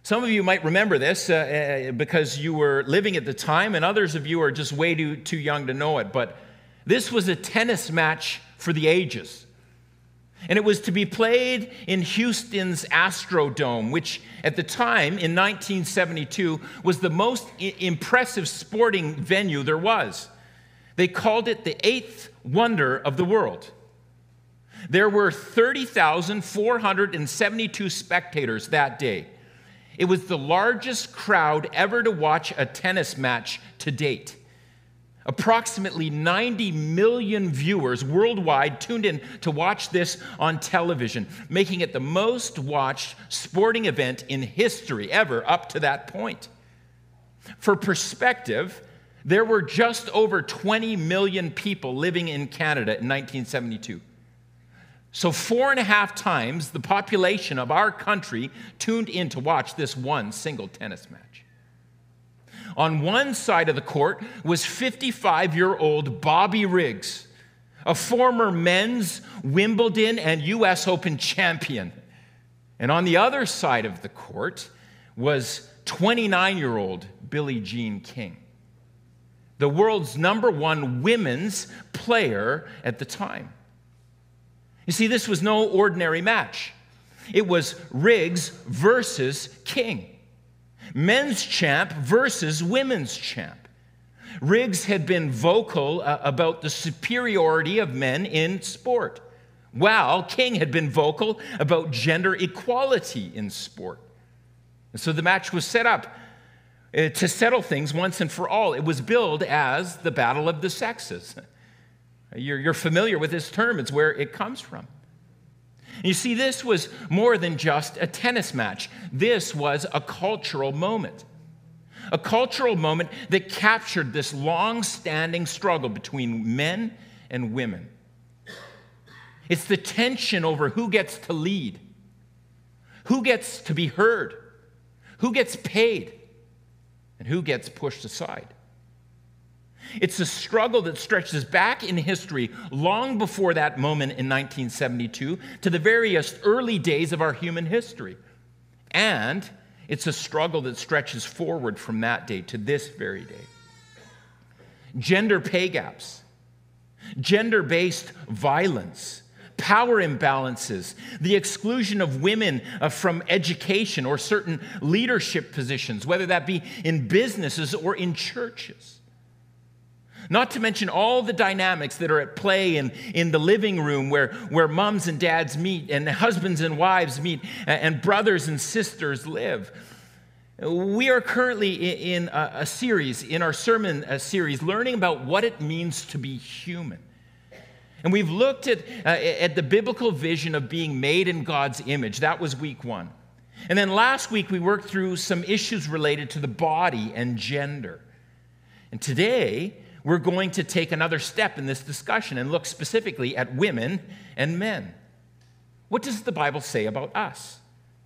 Some of you might remember this because you were living at the time, and others of you are just way too young to know it. But this was a tennis match for the ages. And it was to be played in Houston's Astrodome, which at the time, in 1972, was the most impressive sporting venue there was. They called it the eighth wonder of the world. There were 30,472 spectators that day. It was the largest crowd ever to watch a tennis match to date. Approximately 90 million viewers worldwide tuned in to watch this on television, making it the most watched sporting event in history ever up to that point. For perspective, there were just over 20 million people living in Canada in 1972. So 4.5 times the population of our country tuned in to watch this one single tennis match. On one side of the court was 55-year-old Bobby Riggs, a former men's Wimbledon and U.S. Open champion. And on the other side of the court was 29-year-old Billie Jean King, the world's #1 women's player at the time. You see, this was no ordinary match. It was Riggs versus King. Men's champ versus women's champ. Riggs had been vocal about the superiority of men in sport, while King had been vocal about gender equality in sport. And so the match was set up to settle things once and for all. It was billed as the Battle of the Sexes. You're familiar with this term. It's where it comes from. You see, this was more than just a tennis match. This was a cultural moment. A cultural moment that captured this long-standing struggle between men and women. It's the tension over who gets to lead, who gets to be heard, who gets paid, and who gets pushed aside. It's a struggle that stretches back in history long before that moment in 1972 to the various early days of our human history. And it's a struggle that stretches forward from that day to this very day. Gender pay gaps, gender-based violence, power imbalances, the exclusion of women from education or certain leadership positions, whether that be in businesses or in churches. Not to mention all the dynamics that are at play in the living room where moms and dads meet and husbands and wives meet and brothers and sisters live. We are currently in a series, in our sermon series, learning about what it means to be human. And we've looked at the biblical vision of being made in God's image. That was week 1. And then last week we worked through some issues related to the body and gender. And today we're going to take another step in this discussion and look specifically at women and men. What does the Bible say about us?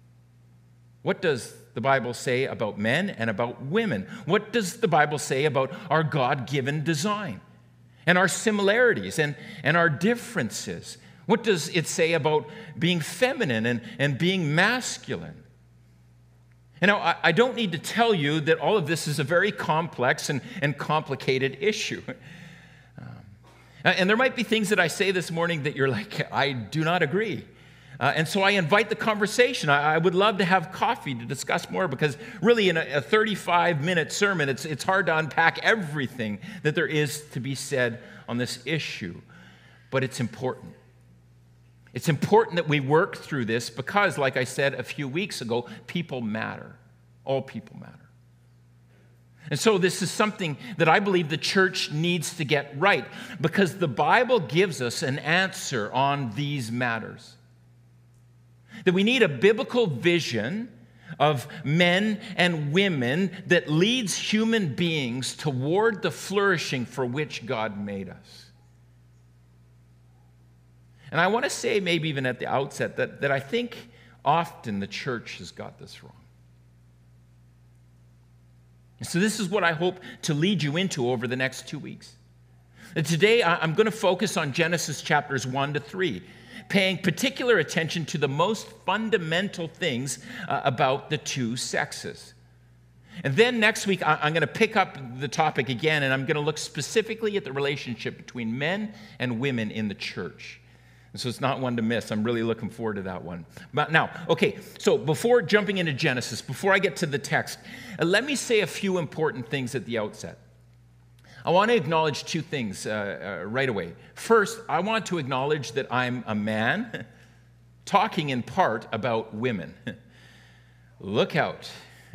What does the Bible say about men and about women? What does the Bible say about our God-given design and our similarities and our differences? What does it say about being feminine and being masculine? You know, I don't need to tell you that all of this is a very complex and complicated issue. And there might be things that I say this morning that you're like, I do not agree. And so I invite the conversation. I would love to have coffee to discuss more because really in a 35-minute sermon, it's hard to unpack everything that there is to be said on this issue. But it's important. It's important that we work through this because, like I said a few weeks ago, people matter. All people matter. And so this is something that I believe the church needs to get right because the Bible gives us an answer on these matters. That we need a biblical vision of men and women that leads human beings toward the flourishing for which God made us. And I want to say maybe even at the outset that I think often the church has got this wrong. And so this is what I hope to lead you into over the next 2 weeks. And today I'm going to focus on Genesis chapters 1 to 3 paying particular attention to the most fundamental things about the two sexes. And then next week, I'm going to pick up the topic again, and I'm going to look specifically at the relationship between men and women in the church. And so it's not one to miss. I'm really looking forward to that one. But now, okay, so before jumping into Genesis, before I get to the text, let me say a few important things at the outset. I want to acknowledge two things right away. First, I want to acknowledge that I'm a man talking in part about women. Look out.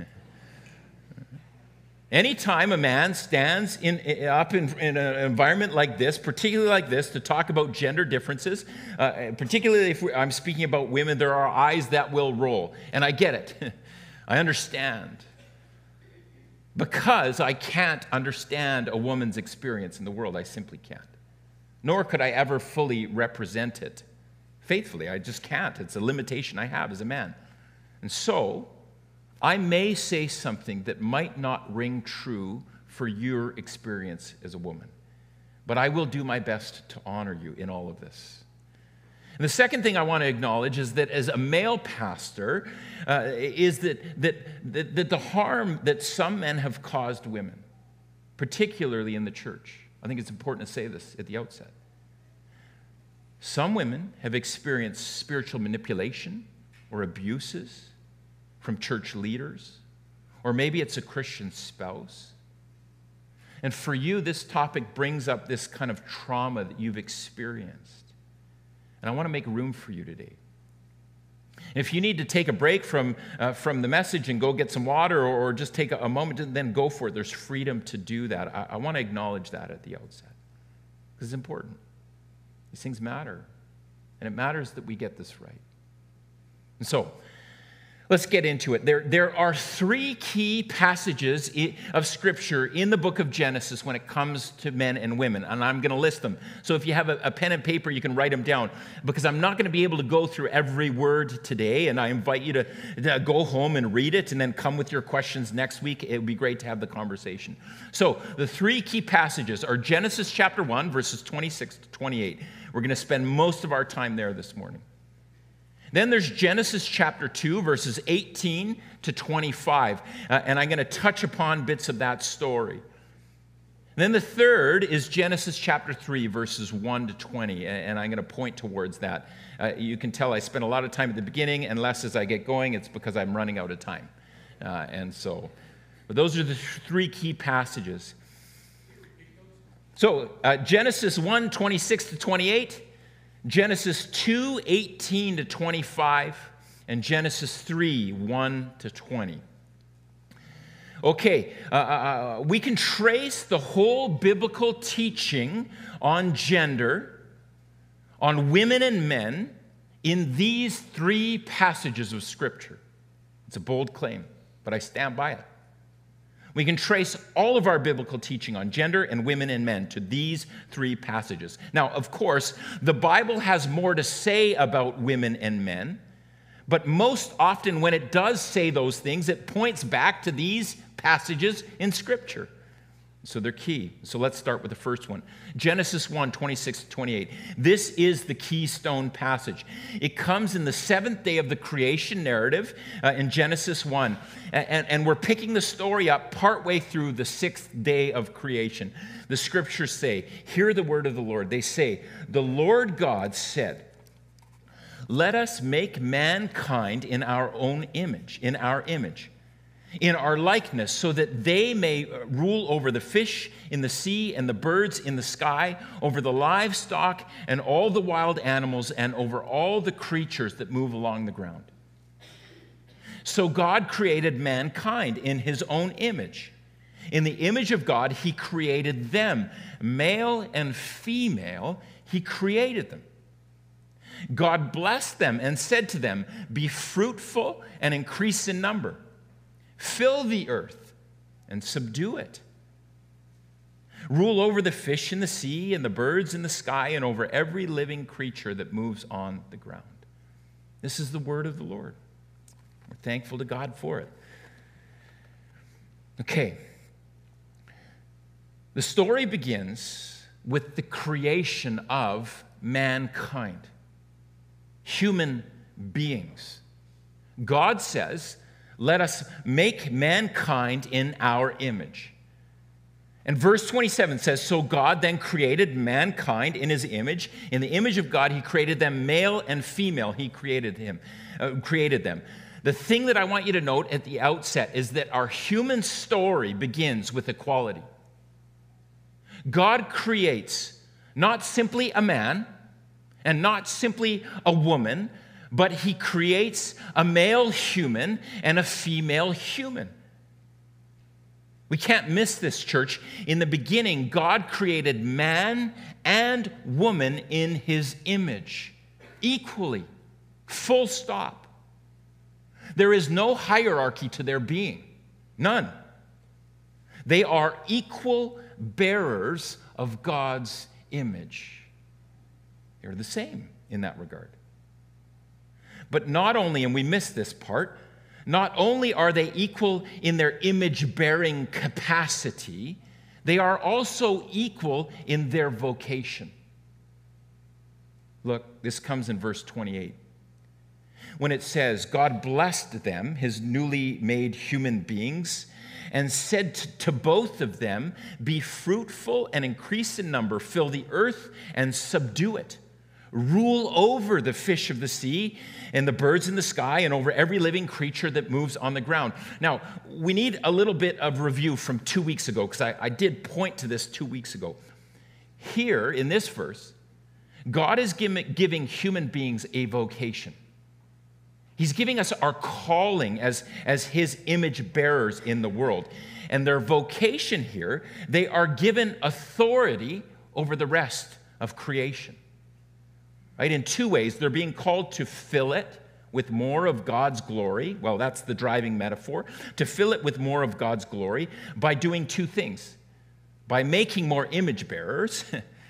Anytime a man stands up in an environment like this, particularly like this, to talk about gender differences, particularly if I'm speaking about women, there are eyes that will roll. And I get it. I understand. Because I can't understand a woman's experience in the world. I simply can't. Nor could I ever fully represent it faithfully. I just can't. It's a limitation I have as a man. And so, I may say something that might not ring true for your experience as a woman, but I will do my best to honor you in all of this. And the second thing I want to acknowledge is that as a male pastor, is that the harm that some men have caused women, particularly in the church. I think it's important to say this at the outset. Some women have experienced spiritual manipulation or abuses from church leaders, or maybe it's a Christian spouse. And for you, this topic brings up this kind of trauma that you've experienced. And I want to make room for you today. If you need to take a break from the message and go get some water or just take a moment, and then go for it. There's freedom to do that. I want to acknowledge that at the outset because it's important. These things matter, and it matters that we get this right. And so, let's get into it. There are three key passages of Scripture in the book of Genesis when it comes to men and women, and I'm going to list them. So if you have a pen and paper, you can write them down, because I'm not going to be able to go through every word today, and I invite you to go home and read it and then come with your questions next week. It would be great to have the conversation. So the three key passages are Genesis chapter 1, verses 26 to 28. We're going to spend most of our time there this morning. Then there's Genesis chapter 2, verses 18 to 25, and I'm going to touch upon bits of that story. Then the third is Genesis chapter 3, verses 1 to 20, and I'm going to point towards that. You can tell I spent a lot of time at the beginning, and less as I get going. It's because I'm running out of time. But those are the three key passages. So Genesis 1, 26 to 28, Genesis 2, 18 to 25, and Genesis 3, 1 to 20. Okay, we can trace the whole biblical teaching on gender, on women and men, in these three passages of Scripture. It's a bold claim, but I stand by it. We can trace all of our biblical teaching on gender and women and men to these three passages. Now, of course, the Bible has more to say about women and men, but most often when it does say those things, it points back to these passages in Scripture. So they're key. So let's start with the first one. Genesis 1, 26 to 28. This is the keystone passage. It comes in the seventh day of the creation narrative in Genesis 1. And we're picking the story up partway through the sixth day of creation. The Scriptures say, hear the word of the Lord. They say, the Lord God said, let us make mankind in our own image, in our likeness, so that they may rule over the fish in the sea and the birds in the sky, over the livestock and all the wild animals, and over all the creatures that move along the ground. So God created mankind in his own image. In the image of God, he created them. Male and female, he created them. God blessed them and said to them, be fruitful and increase in number. Fill the earth and subdue it. Rule over the fish in the sea and the birds in the sky and over every living creature that moves on the ground. This is the word of the Lord. We're thankful to God for it. Okay. The story begins with the creation of mankind. human beings. God says, let us make mankind in our image. And verse 27 says, so God then created mankind in his image. In the image of God, he created them, male and female. He created them. The thing that I want you to note at the outset is that our human story begins with equality. God creates not simply a man and not simply a woman, but he creates a male human and a female human. We can't miss this, church. In the beginning, God created man and woman in his image, equally, full stop. There is no hierarchy to their being, none. They are equal bearers of God's image. They're the same in that regard. But not only, and we miss this part, not only are they equal in their image-bearing capacity, they are also equal in their vocation. Look, this comes in verse 28. When it says, God blessed them, his newly made human beings, and said to both of them, be fruitful and increase in number, fill the earth and subdue it. Rule over the fish of the sea and the birds in the sky and over every living creature that moves on the ground. Now, we need a little bit of review from 2 weeks ago, because I did point to this 2 weeks ago. Here, in this verse, God is giving human beings a vocation. He's giving us our calling as his image bearers in the world. And their vocation here, they are given authority over the rest of creation. Right? In two ways, they're being called to fill it with more of God's glory. Well, that's the driving metaphor. To fill it with more of God's glory by doing two things. By making more image bearers,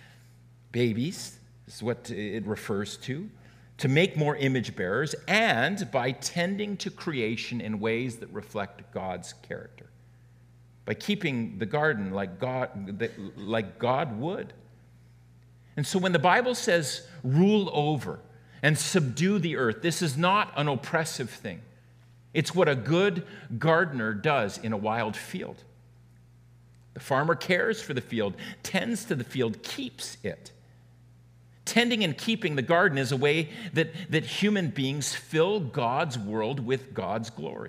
babies is what it refers to make more image bearers, and by tending to creation in ways that reflect God's character. By keeping the garden like God would. And so when the Bible says rule over and subdue the earth, this is not an oppressive thing. It's what a good gardener does in a wild field. The farmer cares for the field, tends to the field, keeps it. Tending and keeping the garden is a way that human beings fill God's world with God's glory.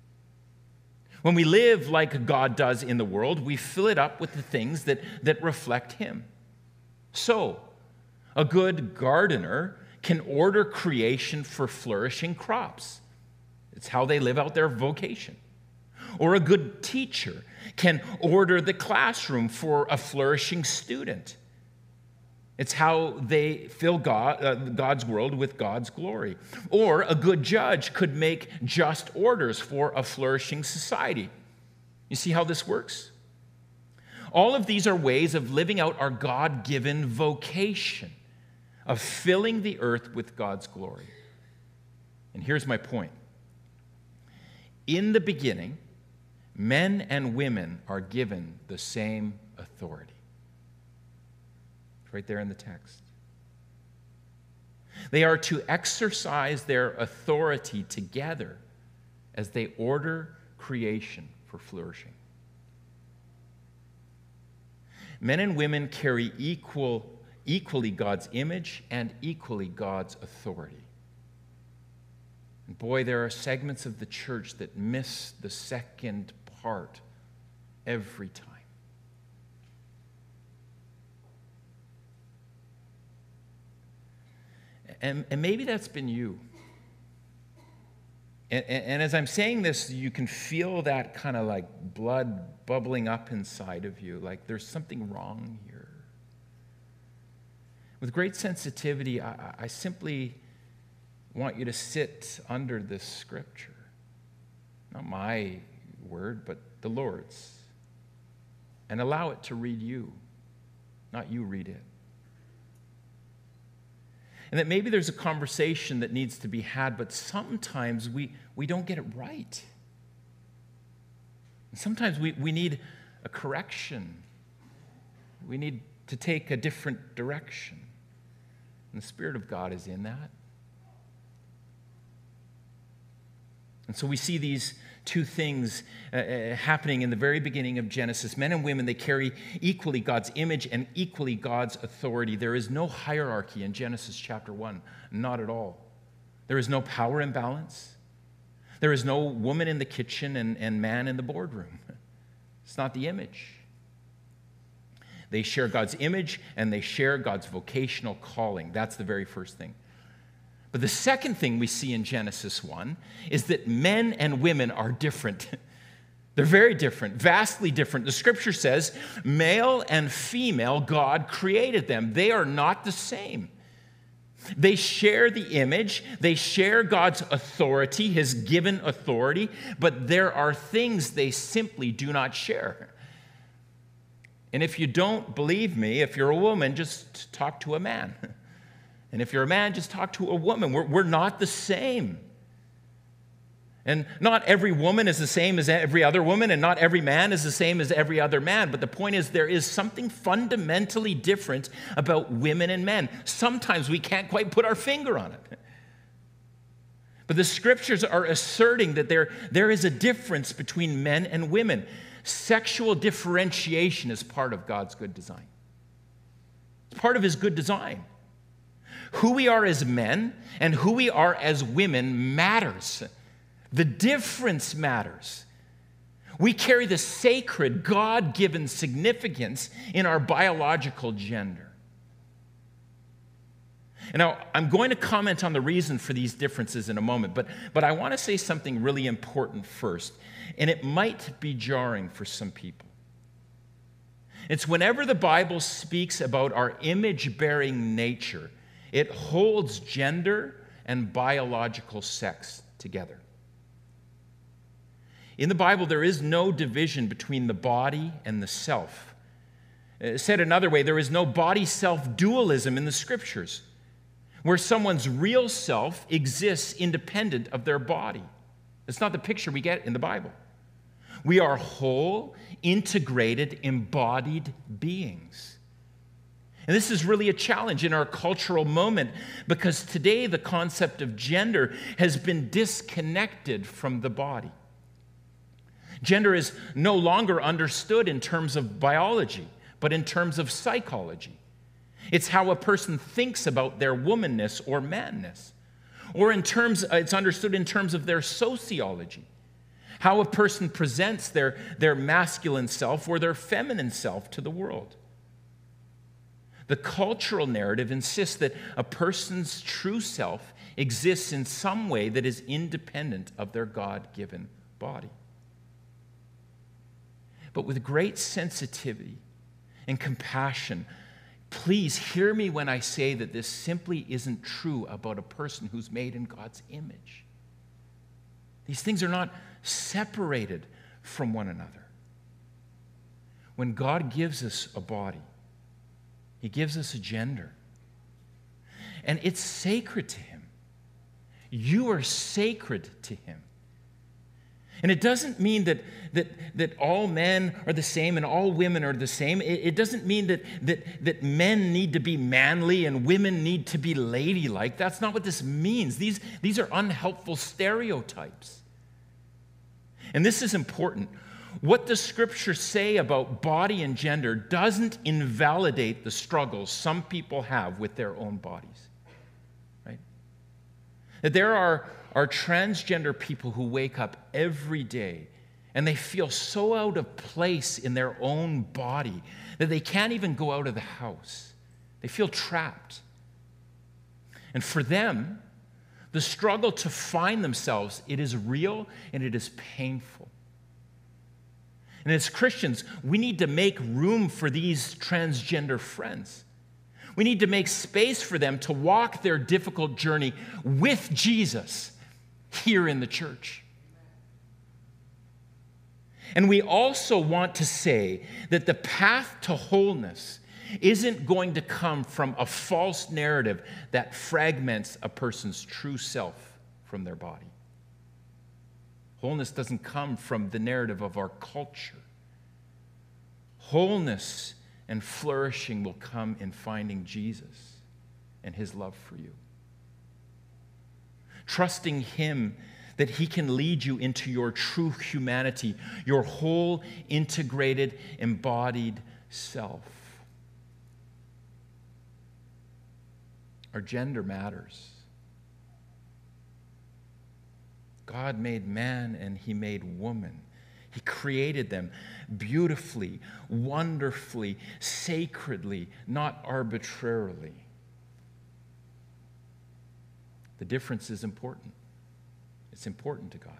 When we live like God does in the world, we fill it up with the things that reflect him. So, a good gardener can order creation for flourishing crops. It's how they live out their vocation. Or a good teacher can order the classroom for a flourishing student. It's how they fill God's world with God's glory. Or a good judge could make just orders for a flourishing society. You see how this works? All of these are ways of living out our God-given vocation of filling the earth with God's glory. And here's my point. In the beginning, men and women are given the same authority. It's right there in the text. They are to exercise their authority together as they order creation for flourishing. Men and women carry equally God's image and equally God's authority. And boy, there are segments of the church that miss the second part every time. And maybe that's been you. And as I'm saying this, you can feel that kind of like blood bubbling up inside of you, like there's something wrong here. With great sensitivity, I simply want you to sit under this scripture. Not my word, but the Lord's. And allow it to read you, not you read it. And that maybe there's a conversation that needs to be had, but sometimes we don't get it right. And sometimes we need a correction. We need to take a different direction. And the Spirit of God is in that. And so we see these two things happening in the very beginning of Genesis. Men and women, they carry equally God's image and equally God's authority. There is no hierarchy in Genesis chapter 1, not at all. There is no power imbalance. There is no woman in the kitchen and man in the boardroom. It's not the image. They share God's image and they share God's vocational calling. That's the very first thing. But the second thing we see in Genesis 1 is that men and women are different. They're very different, vastly different. The scripture says, male and female, God created them. They are not the same. They share the image, they share God's authority, his given authority, but there are things they simply do not share. And if you don't believe me, if you're a woman, just talk to a man. And if you're a man, just talk to a woman. We're not the same. And not every woman is the same as every other woman, and not every man is the same as every other man. But the point is, there is something fundamentally different about women and men. Sometimes we can't quite put our finger on it. But the scriptures are asserting that there is a difference between men and women. Sexual differentiation is part of God's good design. It's part of his good design. Who we are as men and who we are as women matters. The difference matters. We carry the sacred, God-given significance in our biological gender. And now, I'm going to comment on the reason for these differences in a moment, but I want to say something really important first, and it might be jarring for some people. It's whenever the Bible speaks about our image-bearing nature, it holds gender and biological sex together. In the Bible, there is no division between the body and the self. Said another way, there is no body-self dualism in the scriptures, where someone's real self exists independent of their body. That's not the picture we get in the Bible. We are whole, integrated, embodied beings. And this is really a challenge in our cultural moment, because today the concept of gender has been disconnected from the body. Gender is no longer understood in terms of biology, but in terms of psychology. It's how a person thinks about their womanness or manness. Or it's understood in terms of their sociology. How a person presents their masculine self or their feminine self to the world. The cultural narrative insists that a person's true self exists in some way that is independent of their God-given body. But with great sensitivity and compassion, please hear me when I say that this simply isn't true about a person who's made in God's image. These things are not separated from one another. When God gives us a body, he gives us a gender. And it's sacred to him. You are sacred to him. And it doesn't mean that all men are the same and all women are the same. It doesn't mean that men need to be manly and women need to be ladylike. That's not what this means. These are unhelpful stereotypes. And this is important. What the scriptures say about body and gender doesn't invalidate the struggles some people have with their own bodies. Right? That there are transgender people who wake up every day and they feel so out of place in their own body that they can't even go out of the house. They feel trapped. And for them, the struggle to find themselves, it is real and it is painful. And as Christians, we need to make room for these transgender friends. We need to make space for them to walk their difficult journey with Jesus here in the church. And we also want to say that the path to wholeness isn't going to come from a false narrative that fragments a person's true self from their body. Wholeness doesn't come from the narrative of our culture. Wholeness and flourishing will come in finding Jesus and his love for you. Trusting him that he can lead you into your true humanity, your whole integrated, embodied self. Our gender matters. God made man and he made woman. He created them beautifully, wonderfully, sacredly, not arbitrarily. The difference is important. It's important to God.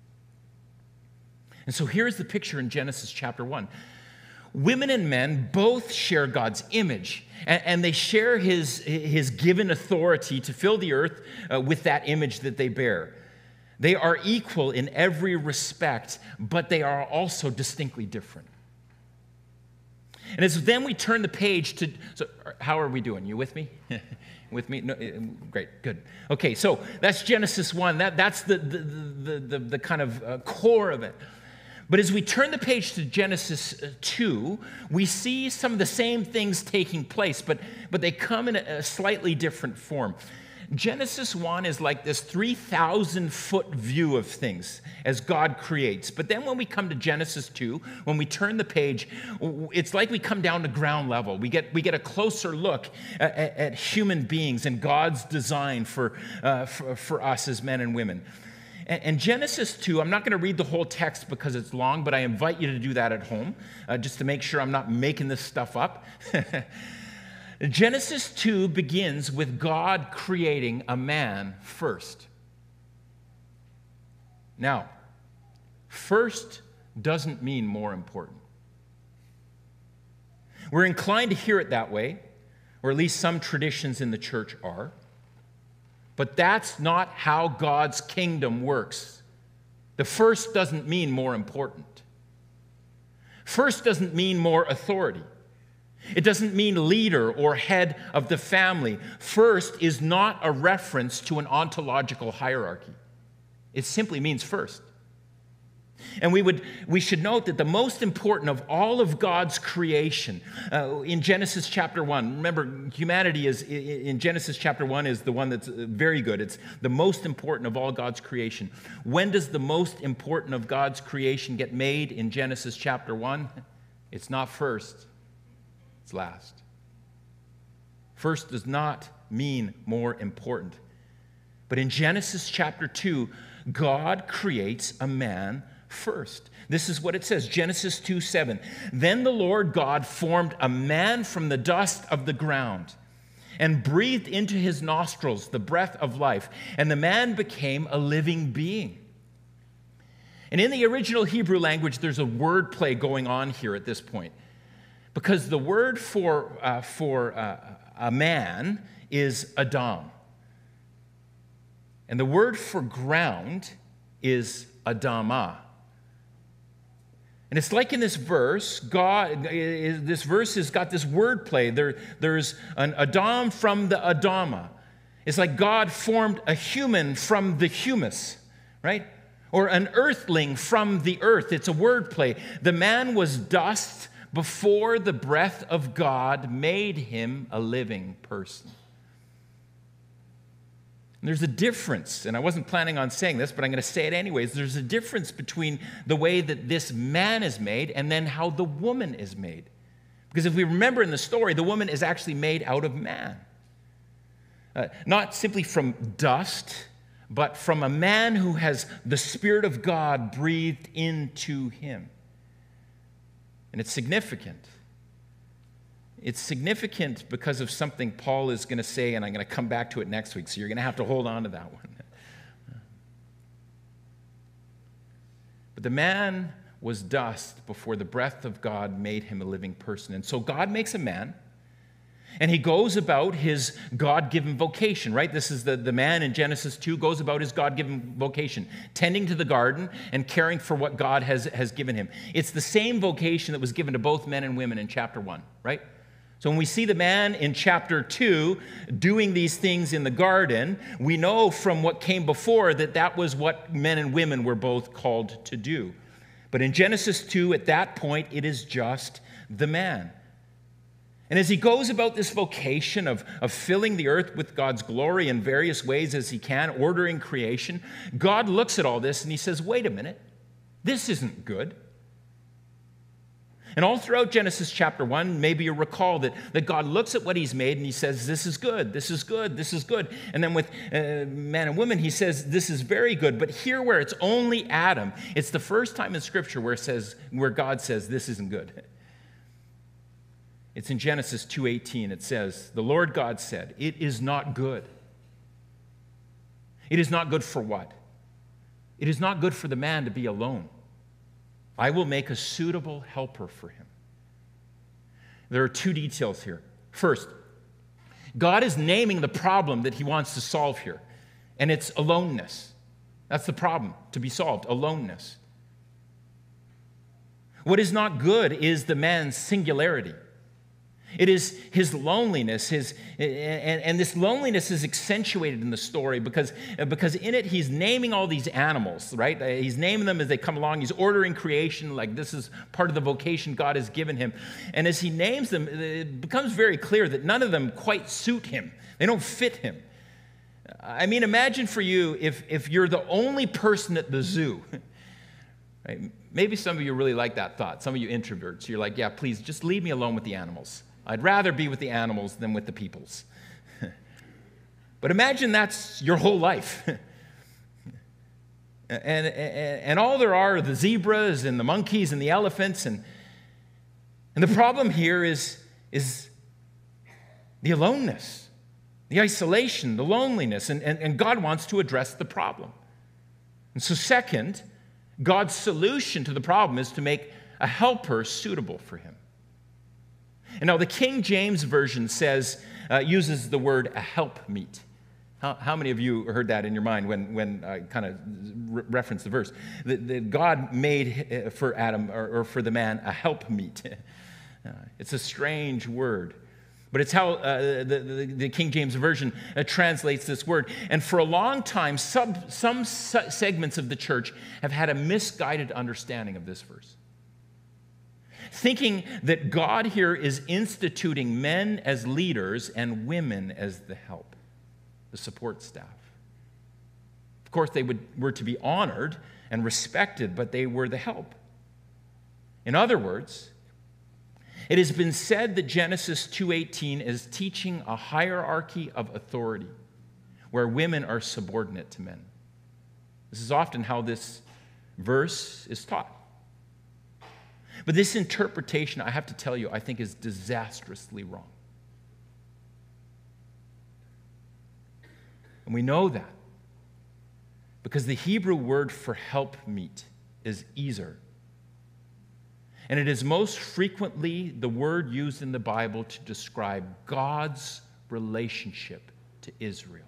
And so here's the picture in Genesis chapter 1. Women and men both share God's image, and they share his given authority to fill the earth with that image that they bear. They are equal in every respect, but they are also distinctly different. And as then we turn the page to, so how are we doing? You with me? With me? No, great, good. Okay, so that's Genesis 1. That's the kind of core of it. But as we turn the page to Genesis 2, we see some of the same things taking place, but they come in a slightly different form. Genesis 1 is like this 3,000-foot view of things as God creates. But then when we come to Genesis 2, when we turn the page, it's like we come down to ground level. We get a closer look at human beings and God's design for us as men and women. And Genesis 2, I'm not going to read the whole text because it's long, but I invite you to do that at home, just to make sure I'm not making this stuff up. Genesis 2 begins with God creating a man first. Now, first doesn't mean more important. We're inclined to hear it that way, or at least some traditions in the church are. But that's not how God's kingdom works. The first doesn't mean more important. First doesn't mean more authority. It doesn't mean leader or head of the family. First is not a reference to an ontological hierarchy. It simply means first. And we should note that the most important of all of God's creation, in Genesis chapter 1, remember, humanity is in Genesis chapter 1 is the one that's very good. It's the most important of all God's creation. When does the most important of God's creation get made in Genesis chapter 1? It's not first, it's last. First does not mean more important. But in Genesis chapter 2, God creates a man first. This is what it says, Genesis 2:7. Then the Lord God formed a man from the dust of the ground and breathed into his nostrils the breath of life, and the man became a living being. And in the original Hebrew language, there's a word play going on here at this point, because the word for a man is Adam, and the word for ground is Adamah. And it's like in this verse, this verse has got this word play. There's an Adam from the Adamah. It's like God formed a human from the humus, right? Or an earthling from the earth. It's a word play. The man was dust before the breath of God made him a living person. And there's a difference, and I wasn't planning on saying this, but I'm going to say it anyways. There's a difference between the way that this man is made and then how the woman is made. Because if we remember in the story, the woman is actually made out of man. Not simply from dust, but from a man who has the Spirit of God breathed into him. And it's significant. It's significant because of something Paul is going to say, and I'm going to come back to it next week, so you're going to have to hold on to that one. But the man was dust before the breath of God made him a living person. And so God makes a man, and he goes about his God-given vocation, right? This is the man in Genesis 2 goes about his God-given vocation, tending to the garden and caring for what God has given him. It's the same vocation that was given to both men and women in chapter 1, right? So when we see the man in chapter 2 doing these things in the garden, we know from what came before that that was what men and women were both called to do. But in Genesis 2, at that point, it is just the man. And as he goes about this vocation of filling the earth with God's glory in various ways as he can, ordering creation, God looks at all this and he says, wait a minute, this isn't good. And all throughout Genesis chapter 1, maybe you recall that God looks at what he's made and he says, this is good, this is good, this is good. And then with man and woman, he says, this is very good. But here where it's only Adam, it's the first time in Scripture where God says, this isn't good. It's in Genesis 2:18. It says, the Lord God said, it is not good. It is not good for what? It is not good for the man to be alone. I will make a suitable helper for him. There are two details here. First, God is naming the problem that he wants to solve here, and it's aloneness. That's the problem to be solved, aloneness. What is not good is the man's singularity. It is his loneliness, and this loneliness is accentuated in the story because in it he's naming all these animals, right? He's naming them as they come along. He's ordering creation like this is part of the vocation God has given him. And as he names them, it becomes very clear that none of them quite suit him. They don't fit him. I mean, imagine for you if you're the only person at the zoo. Right? Maybe some of you really like that thought. Some of you introverts, you're like, yeah, please just leave me alone with the animals. I'd rather be with the animals than with the peoples. But imagine that's your whole life. and all there are the zebras and the monkeys and the elephants. And the problem here is the aloneness, the isolation, the loneliness. And God wants to address the problem. And so second, God's solution to the problem is to make a helper suitable for him. And now the King James Version uses the word a helpmeet. How many of you heard that in your mind when I kind of referenced the verse? That God made for Adam or for the man a helpmeet. It's a strange word. But it's how the King James Version translates this word. And for a long time, some segments of the church have had a misguided understanding of this verse, thinking that God here is instituting men as leaders and women as the help, the support staff. Of course, they were to be honored and respected, but they were the help. In other words, it has been said that Genesis 2:18 is teaching a hierarchy of authority where women are subordinate to men. This is often how this verse is taught. But this interpretation, I have to tell you, I think is disastrously wrong. And we know that because the Hebrew word for helpmeet is ezer. And it is most frequently the word used in the Bible to describe God's relationship to Israel.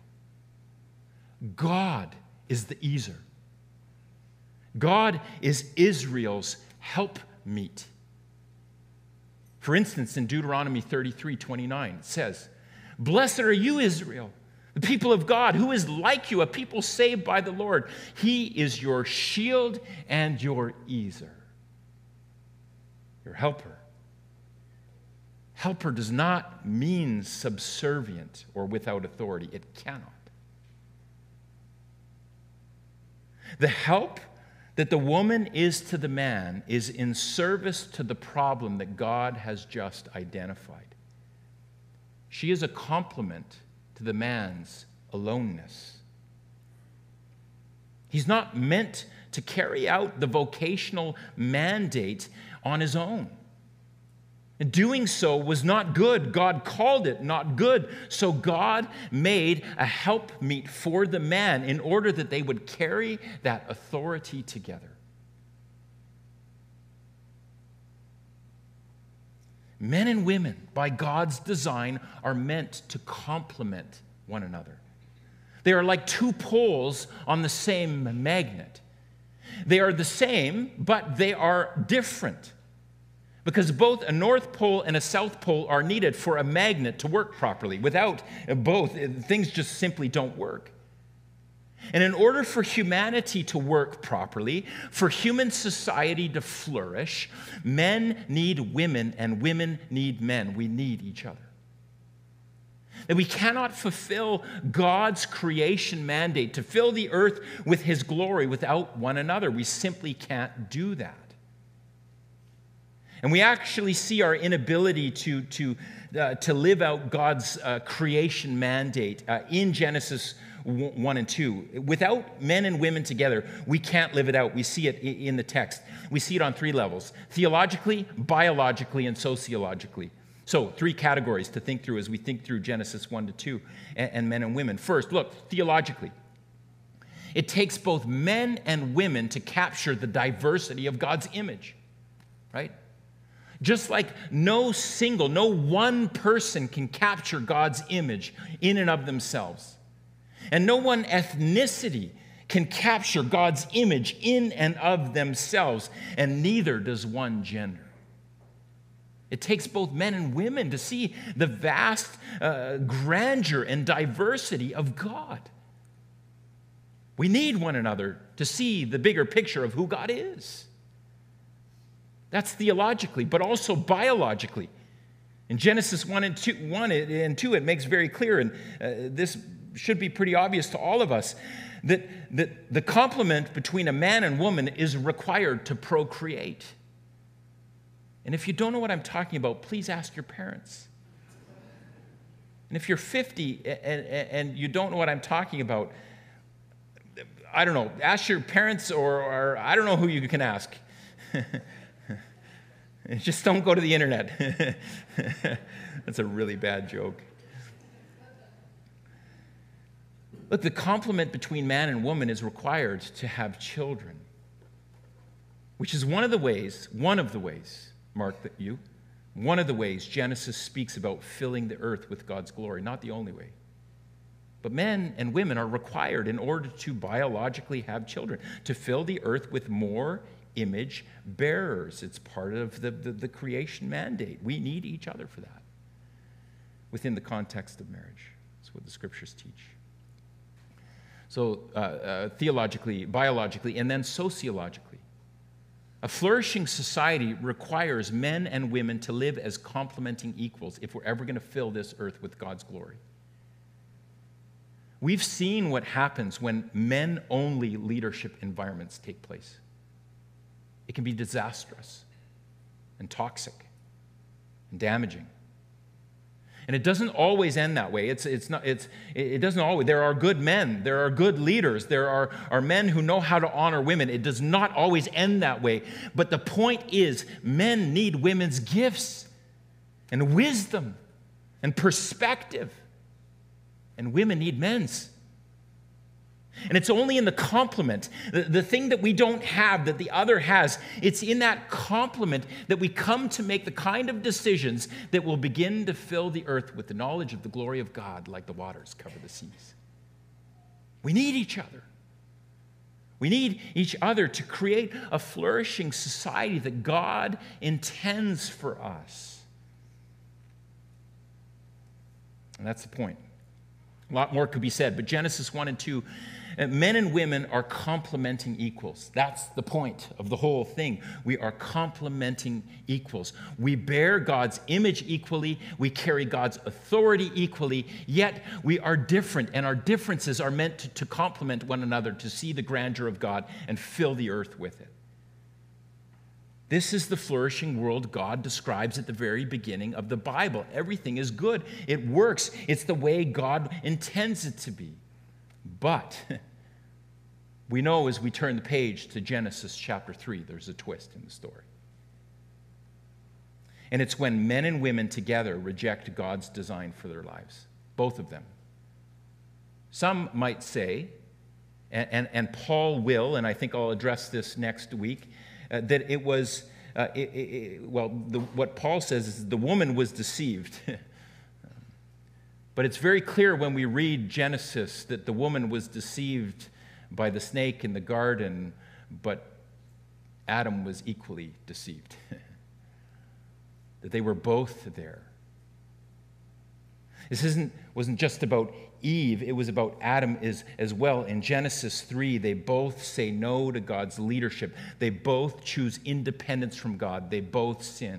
God is the ezer. God is Israel's helpmeet. For instance, in Deuteronomy 33:29, it says, "Blessed are you, Israel, the people of God, who is like you, a people saved by the Lord. He is your shield and your ezer." Your helper. Helper does not mean subservient or without authority. It cannot. The help that the woman is to the man is in service to the problem that God has just identified. She is a complement to the man's aloneness. He's not meant to carry out the vocational mandate on his own. And doing so was not good. God called it not good. So God made a helpmeet for the man in order that they would carry that authority together. Men and women, by God's design, are meant to complement one another. They are like two poles on the same magnet. They are the same, but they are different. Because both a North Pole and a South Pole are needed for a magnet to work properly. Without both, things just simply don't work. And in order for humanity to work properly, for human society to flourish, men need women and women need men. We need each other. That we cannot fulfill God's creation mandate to fill the earth with his glory without one another. We simply can't do that. And we actually see our inability to live out God's creation mandate in Genesis 1 and 2. Without men and women together, we can't live it out. We see it in the text. We see it on 3 levels: theologically, biologically, and sociologically. So 3 categories to think through as we think through Genesis 1 to 2 and men and women. First, look, theologically. It takes both men and women to capture the diversity of God's image, right? Just like no one person can capture God's image in and of themselves. And no one ethnicity can capture God's image in and of themselves, and neither does one gender. It takes both men and women to see the vast grandeur and diversity of God. We need one another to see the bigger picture of who God is. That's theologically, but also biologically. In Genesis 1 and 2, it makes very clear, and this should be pretty obvious to all of us, that the complement between a man and woman is required to procreate. And if you don't know what I'm talking about, please ask your parents. And if you're 50 and you don't know what I'm talking about, I don't know, ask your parents or I don't know who you can ask. Just don't go to the internet. That's a really bad joke. Look, the complement between man and woman is required to have children, which is one of the ways, mark that you, one of the ways Genesis speaks about filling the earth with God's glory, not the only way. But men and women are required in order to biologically have children, to fill the earth with more image bearers. It's part of the creation mandate. We need each other for that within the context of marriage. That's what the scriptures teach. So theologically, biologically, and then sociologically. A flourishing society requires men and women to live as complementing equals if we're ever going to fill this earth with God's glory. We've seen what happens when men-only leadership environments take place. It can be disastrous and toxic and damaging. And it doesn't always end that way. It doesn't always. There are good men. There are good leaders. There are men who know how to honor women. It does not always end that way. But the point is, men need women's gifts and wisdom and perspective. And women need men's. And it's only in the complement, the thing that we don't have that the other has, it's in that complement that we come to make the kind of decisions that will begin to fill the earth with the knowledge of the glory of God like the waters cover the seas. We need each other. We need each other to create a flourishing society that God intends for us. And that's the point. A lot more could be said, but Genesis 1 and 2, men and women are complementing equals. That's the point of the whole thing. We are complementing equals. We bear God's image equally. We carry God's authority equally, yet we are different, and our differences are meant to complement one another, to see the grandeur of God and fill the earth with it. This is the flourishing world God describes at the very beginning of the Bible. Everything is good. It works. It's the way God intends it to be. But we know as we turn the page to Genesis chapter 3, there's a twist in the story. And it's when men and women together reject God's design for their lives, both of them. Some might say, and Paul will, and I think I'll address this next week, that it was, what Paul says is the woman was deceived. But it's very clear when we read Genesis that the woman was deceived by the snake in the garden, but Adam was equally deceived. That they were both there. This wasn't just about Eve, it was about Adam as well. In Genesis 3, they both say no to God's leadership. They both choose independence from God. They both sin.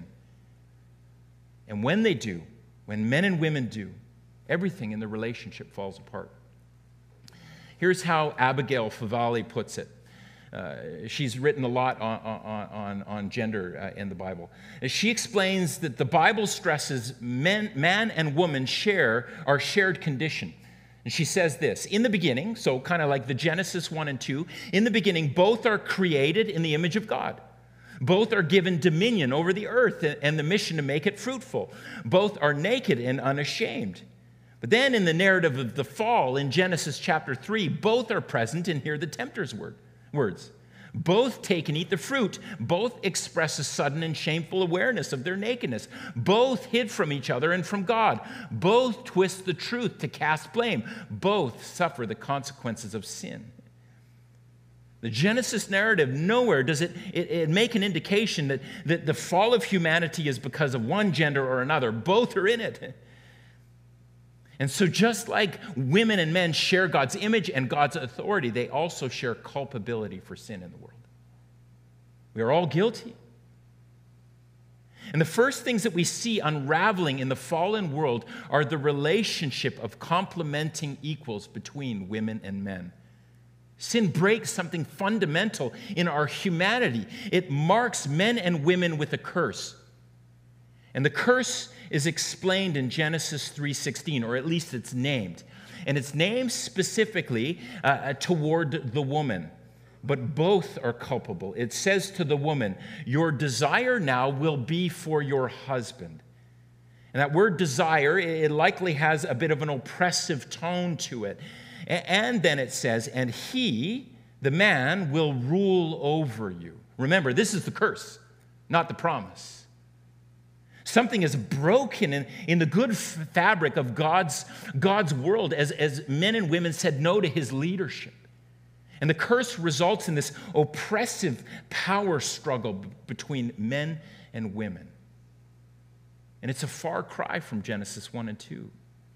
And when they do, when men and women do, everything in the relationship falls apart. Here's how Abigail Favale puts it. She's written a lot on gender in the Bible. She explains that the Bible stresses man and woman are shared condition. And she says this, in the beginning, so kind of like the Genesis 1 and 2, in the beginning, both are created in the image of God. Both are given dominion over the earth and the mission to make it fruitful. Both are naked and unashamed. But then in the narrative of the fall in Genesis chapter 3, both are present and hear the tempter's words. Both take and eat the fruit. Both express a sudden and shameful awareness of their nakedness. Both hid from each other and from God. Both twist the truth to cast blame. Both suffer the consequences of sin. The Genesis narrative, nowhere does it make an indication that the fall of humanity is because of one gender or another. Both are in it. And so just like women and men share God's image and God's authority, they also share culpability for sin in the world. We are all guilty. And the first things that we see unraveling in the fallen world are the relationship of complementing equals between women and men. Sin breaks something fundamental in our humanity. It marks men and women with a curse. And the curse is explained in Genesis 3:16, or at least it's named. And it's named specifically toward the woman. But both are culpable. It says to the woman, your desire now will be for your husband. And that word desire, it likely has a bit of an oppressive tone to it. And then it says, and he, the man, will rule over you. Remember, this is the curse, not the promise. Something is broken in the good fabric of God's world as men and women said no to his leadership. And the curse results in this oppressive power struggle between men and women. And it's a far cry from Genesis 1 and 2.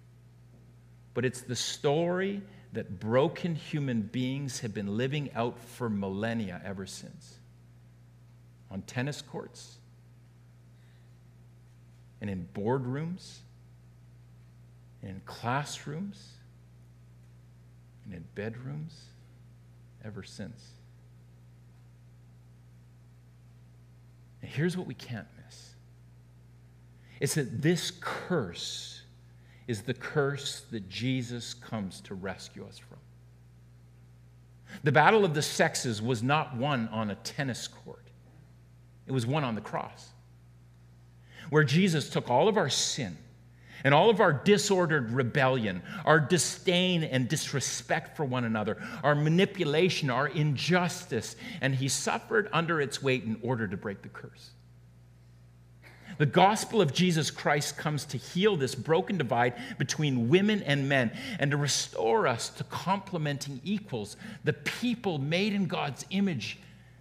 But it's the story that broken human beings have been living out for millennia ever since. On tennis courts, and in boardrooms, and in classrooms, and in bedrooms, ever since. And here's what we can't miss. It's that this curse is the curse that Jesus comes to rescue us from. The battle of the sexes was not won on a tennis court. It was won on the cross, where Jesus took all of our sin and all of our disordered rebellion, our disdain and disrespect for one another, our manipulation, our injustice, and he suffered under its weight in order to break the curse. The gospel of Jesus Christ comes to heal this broken divide between women and men and to restore us to complementing equals, the people made in God's image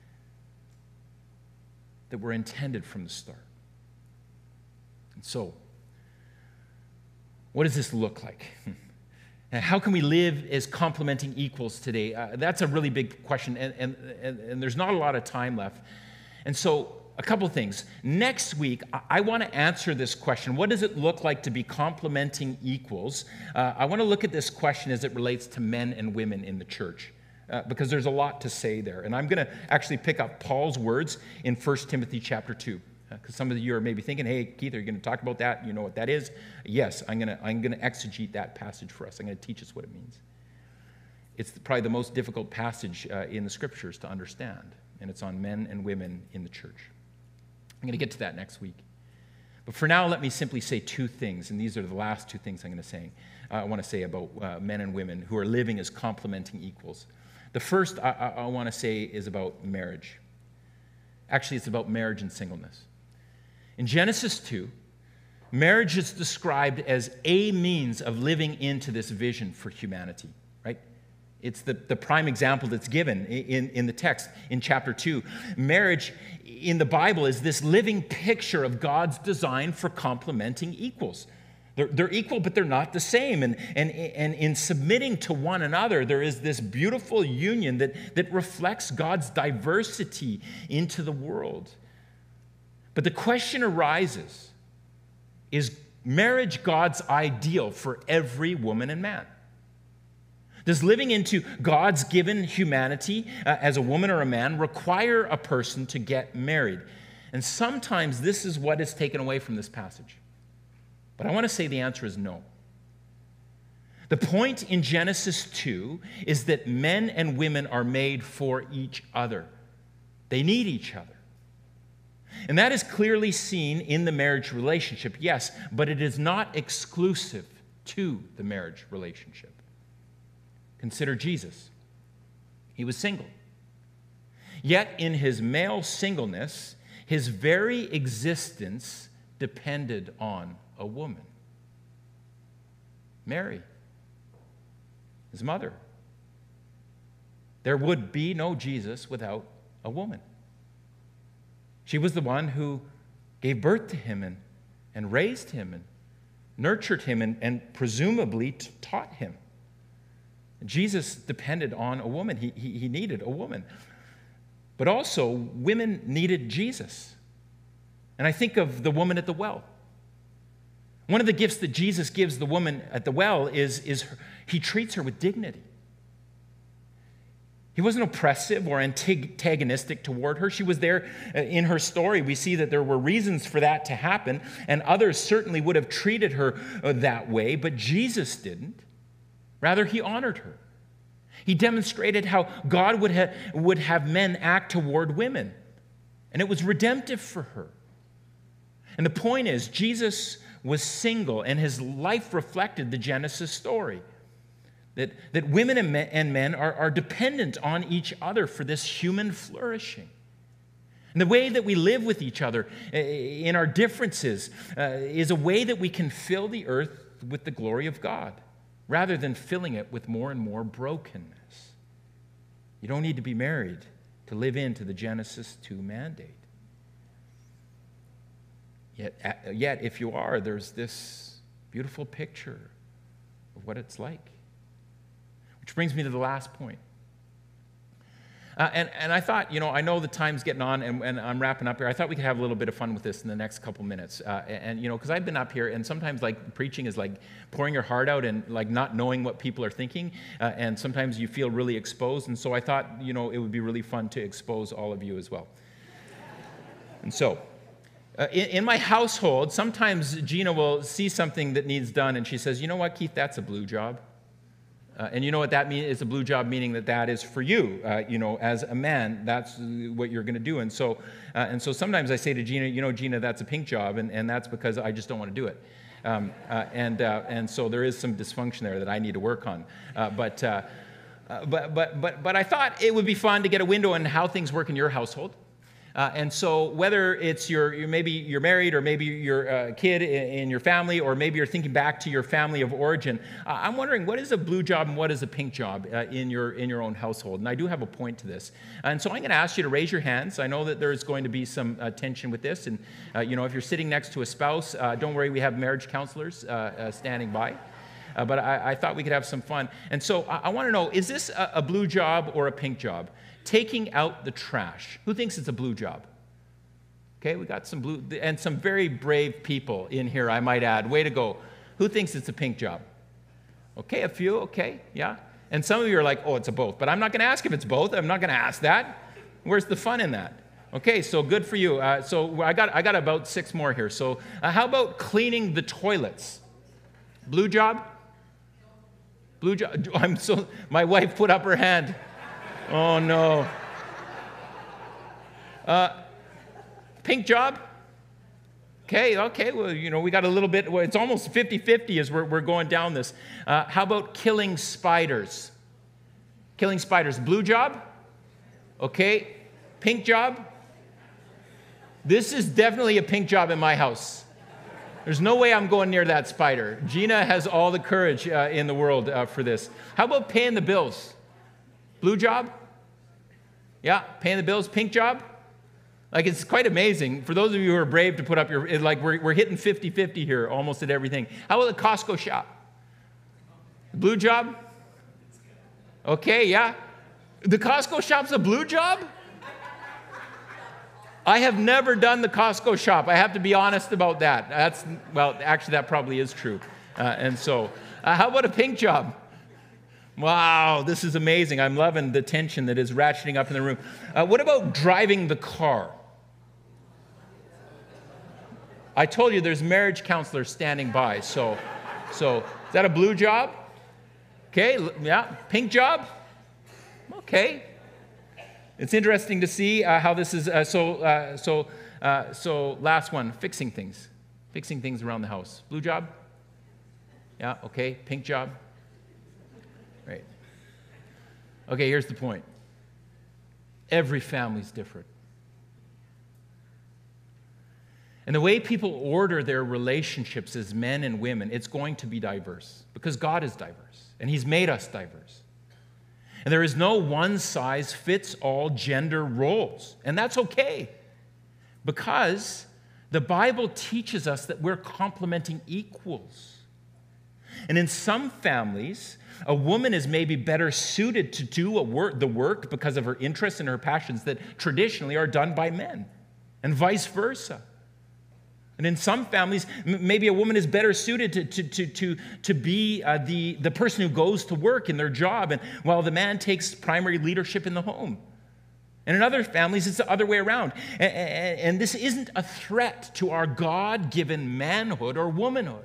that were intended from the start. And so, what does this look like? And how can we live as complementing equals today? That's a really big question, and there's not a lot of time left. And so, a couple things. Next week, I want to answer this question. What does it look like to be complementing equals? I want to look at this question as it relates to men and women in the church, because there's a lot to say there. And I'm going to actually pick up Paul's words in 1 Timothy chapter 2. Because some of you are maybe thinking, hey, Keith, are you going to talk about that? You know what that is? Yes, I'm going to exegete that passage for us. I'm going to teach us what it means. It's probably the most difficult passage in the Scriptures to understand, and it's on men and women in the church. I'm going to get to that next week. But for now, let me simply say two things, and these are the last two things I'm going to say. I want to say about men and women who are living as complementing equals. The first I want to say is about marriage. Actually, it's about marriage and singleness. In Genesis 2, marriage is described as a means of living into this vision for humanity, right? It's the prime example that's given in the text in chapter 2. Marriage in the Bible is this living picture of God's design for complementing equals. They're equal, but they're not the same. And in submitting to one another, there is this beautiful union that reflects God's diversity into the world. But the question arises, is marriage God's ideal for every woman and man? Does living into God's given humanity as a woman or a man require a person to get married? And sometimes this is what is taken away from this passage. But I want to say the answer is no. The point in Genesis 2 is that men and women are made for each other. They need each other. And that is clearly seen in the marriage relationship, yes, but it is not exclusive to the marriage relationship. Consider Jesus. He was single. Yet in his male singleness, his very existence depended on a woman. Mary, his mother. There would be no Jesus without a woman. She was the one who gave birth to him and raised him and nurtured him and presumably taught him. Jesus depended on a woman. He needed a woman. But also, women needed Jesus. And I think of the woman at the well. One of the gifts that Jesus gives the woman at the well is he treats her with dignity. He wasn't oppressive or antagonistic toward her. She was there in her story. We see that there were reasons for that to happen, and others certainly would have treated her that way, but Jesus didn't. Rather, he honored her. He demonstrated how God would have men act toward women, and it was redemptive for her. And the point is, Jesus was single, and his life reflected the Genesis story. That women and men are dependent on each other for this human flourishing. And the way that we live with each other in our differences is a way that we can fill the earth with the glory of God, rather than filling it with more and more brokenness. You don't need to be married to live into the Genesis 2 mandate. Yet if you are, there's this beautiful picture of what it's like. Which brings me to the last point. And I thought, I know the time's getting on, and I'm wrapping up here. I thought we could have a little bit of fun with this in the next couple minutes. Because I've been up here, and sometimes, preaching is like pouring your heart out and, not knowing what people are thinking. And sometimes you feel really exposed. And so I thought, it would be really fun to expose all of you as well. And so, in my household, sometimes Gina will see something that needs done, and she says, "You know what, Keith, that's a blue job." And you know what that means? It's a blue job, meaning that is for you. As a man, that's what you're going to do. And so sometimes I say to Gina, Gina, that's a pink job, and that's because I just don't want to do it. And so there is some dysfunction there that I need to work on. But I thought it would be fun to get a window on how things work in your household. And so whether it's maybe you're married, or maybe you're a kid in your family, or maybe you're thinking back to your family of origin, I'm wondering, what is a blue job and what is a pink job in your own household? And I do have a point to this. And so I'm going to ask you to raise your hands. I know that there's going to be some tension with this. And, if you're sitting next to a spouse, don't worry, we have marriage counselors standing by. But I thought we could have some fun. And so I want to know, is this a blue job or a pink job? Taking out the trash. Who thinks it's a blue job? Okay, we got some blue, and some very brave people in here, I might add. Way to go. Who thinks it's a pink job? Okay, a few, okay, yeah. And some of you are like, oh, it's a both. But I'm not going to ask if it's both. I'm not going to ask that. Where's the fun in that? Okay, so good for you. So I got about 6 more here. So how about cleaning the toilets? Blue job? Blue job. My wife put up her hand. Oh, no. Pink job? Okay, well, we got a little bit, it's almost 50-50 as we're going down this. How about killing spiders? Killing spiders, blue job? Okay, pink job? This is definitely a pink job in my house. There's no way I'm going near that spider. Gina has all the courage in the world for this. How about paying the bills? Blue job? Yeah, paying the bills, pink job? Like, it's quite amazing. For those of you who are brave to put up your, like, we're hitting 50-50 here almost at everything. How about the Costco shop? Blue job? Okay, yeah. The Costco shop's a blue job? I have never done the Costco shop. I have to be honest about that. Well, actually, that probably is true. How about a pink job? Wow, this is amazing. I'm loving the tension that is ratcheting up in the room. What about driving the car? I told you there's marriage counselors standing by. So is that a blue job? Okay, yeah. Pink job? Okay. It's interesting to see how this is. So last one, fixing things around the house. Blue job? Yeah, okay. Pink job? Right. Okay, here's the point. Every family's different. And the way people order their relationships as men and women, it's going to be diverse because God is diverse and He's made us diverse. And there is no one-size-fits-all gender roles, and that's okay because the Bible teaches us that we're complementing equals. And in some families, a woman is maybe better suited to do the work because of her interests and her passions that traditionally are done by men, and vice versa. And in some families, maybe a woman is better suited to be the person who goes to work in their job, and while the man takes primary leadership in the home. And in other families, it's the other way around. And this isn't a threat to our God-given manhood or womanhood.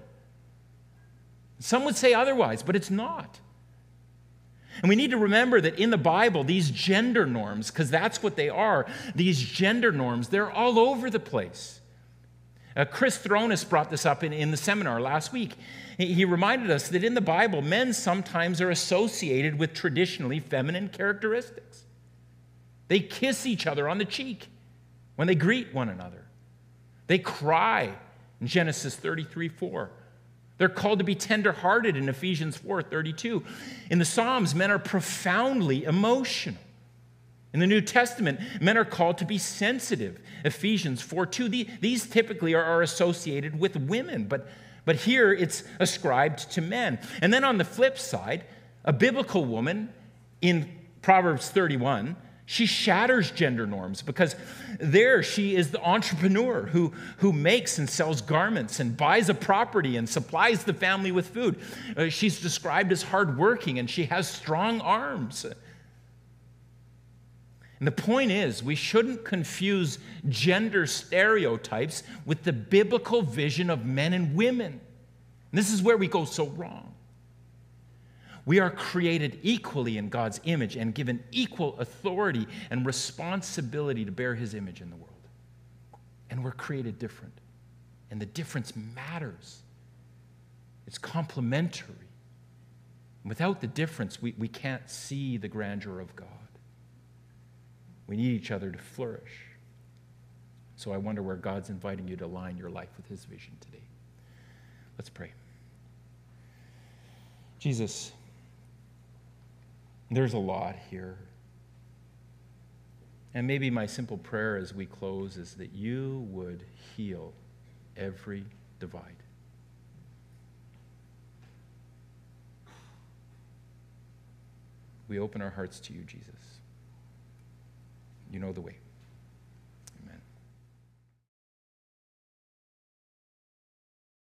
Some would say otherwise, but it's not. And we need to remember that in the Bible, these gender norms, because that's what they are, these gender norms, they're all over the place. Chris Thronis brought this up in the seminar last week. He reminded us that in the Bible, men sometimes are associated with traditionally feminine characteristics. They kiss each other on the cheek when they greet one another. They cry in Genesis 33:4. They're called to be tender-hearted in Ephesians 4:32. In the Psalms, men are profoundly emotional. In the New Testament, men are called to be sensitive. Ephesians 4:2. These typically are associated with women, but here it's ascribed to men. And then on the flip side, a biblical woman in Proverbs 31, she shatters gender norms because there she is the entrepreneur who makes and sells garments and buys a property and supplies the family with food. She's described as hardworking and she has strong arms. And the point is, we shouldn't confuse gender stereotypes with the biblical vision of men and women. And this is where we go so wrong. We are created equally in God's image and given equal authority and responsibility to bear His image in the world. And we're created different. And the difference matters. It's complementary. And without the difference, we can't see the grandeur of God. We need each other to flourish. So I wonder where God's inviting you to align your life with His vision today. Let's pray. Jesus, there's a lot here. And maybe my simple prayer as we close is that you would heal every divide. We open our hearts to you, Jesus. You know the way.